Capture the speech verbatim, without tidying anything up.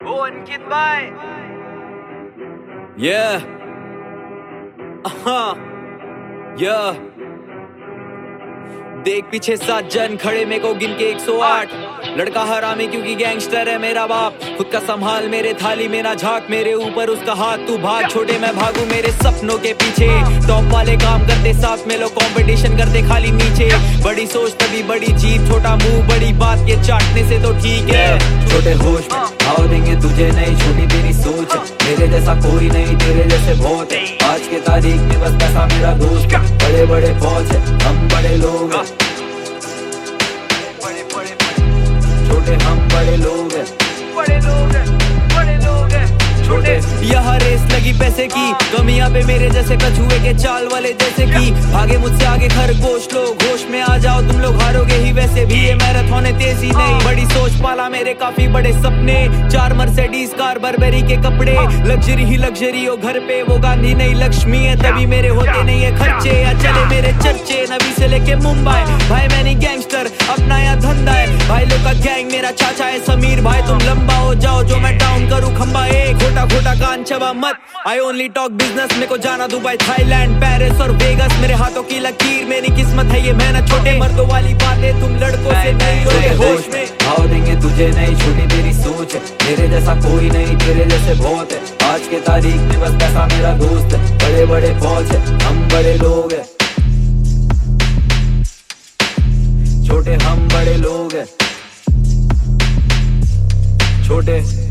ओ अंकित भाई। Yeah. Uh-huh. Yeah. देख पीछे सात जन खड़े मेरे को गिन के एक सौ आठ। लड़का हरामी क्योंकि गैंगस्टर है मेरा बाप। खुद का संभाल मेरे थाली में ना झाक, मेरे ऊपर उसका हाथ। तू भाग छोटे मैं भागू मेरे सपनों के पीछे। टॉप वाले काम करते साथ में लोग कंपटीशन करते खाली नीचे। बड़ी सोच तभी बड़ी जीत, छोटा मुंह बड़ी बात ये चाटने से तो ठीक है। छोटे होश में भाव देंगे तुझे नहीं, छोटी तेरी सोच है। मेरे जैसा कोई नहीं, तेरे जैसे बहुत है। आज के तारीख में बस पैसा मेरा दोस्त। बड़े बड़े फौज है, हम बड़े लोग हैं। छोटे हम बड़े लोग हैं, बड़े लोग हैं, बड़े लोग हैं, छोटे। यहाँ रेस लगी पैसे की, कमियां पे मेरे जैसे कछुए के चाल वाले जैसे की। भागे मुझसे आगे खरगोश लोग, होश में आ जाओ तुम लोग हारोगे ही वैसे भी। ये मैराथन है तेजी नहीं, बड़ी सोच पाला मेरे काफी बड़े सपने। चार मर्सिडीज कार बर्बेरी के कपड़े, लग्जरी ही लग्जरी हो घर पे। वो गांधी नहीं लक्ष्मी है, तभी मेरे होते नहीं है खर्चे। या चले मेरे चर्चे नवी से लेके मुंबई। भाई मैं नहीं गैंगस्टर, अपना यहाँ धंधा है। भाई लोग का गैंग मेरा चाचा है समीर भाई। तुम लंबा हो जाओ जो मैं डाउन करूँ खंबा। एक खोटा खोटा कान चबा मत, आई ओनली टॉक बिजनेस। मेरे को जाना दुबई थाईलैंड पेरिस और वेगस। मेरे हाथों की लकीर मेरी किस्मत है, ये मेहनत। छोटे मर्दों वाली बातें तुम लड़कों से नहीं हो होश में। भाव देंगे तुझे नहीं, छोटी तेरी सोच है। मेरे जैसा कोई नहीं, तेरे जैसे बहुत है। आज के तारीख में बस पैसा मेरा दोस्त है। बड़े बड़े फौज है, हम बड़े लोग हैं। छोटे हम बड़े लोग हैं, छोटे।